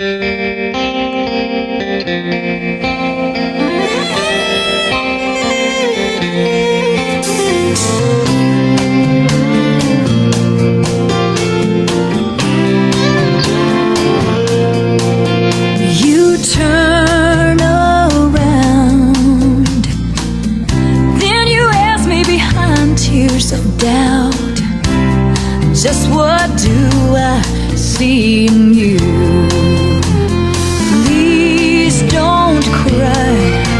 You turn around, then you ask me behind tears of doubt, just what do I see in you? Please don't cry.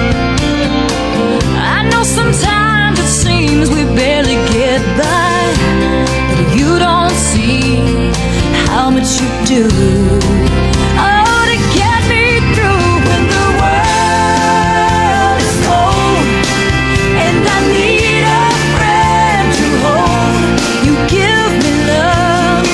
I know sometimes it seems we barely get by, but you don't see how much you do. Oh, to get me through when the world is cold and I need a friend to hold. You give me love,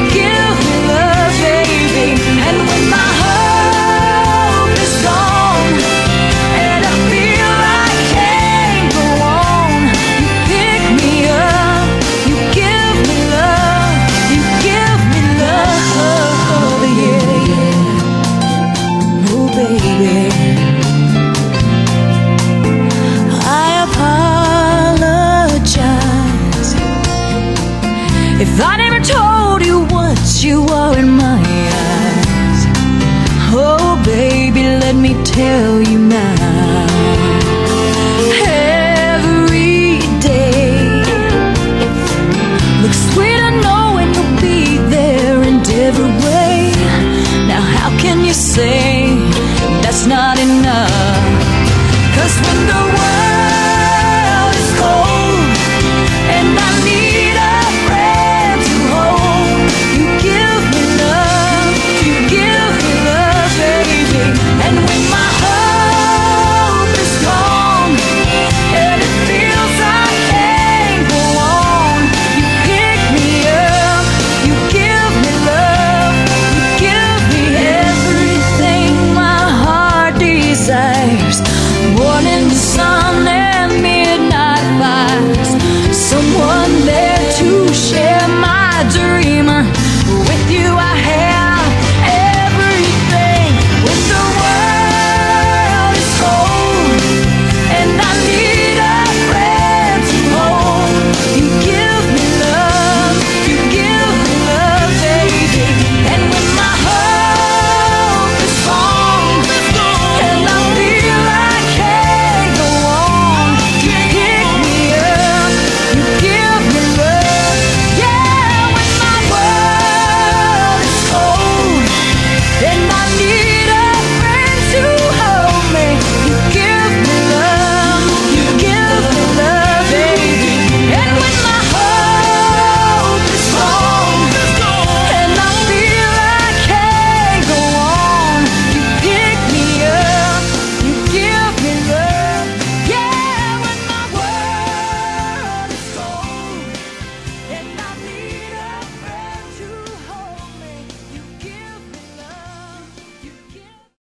baby, and when my hope is gone and I feel I can't go on, you pick me up, you give me love, you give me love, yeah, yeah. Oh, baby, I apologize if I never told you what you are in my eyes. Oh, baby, let me tell you now.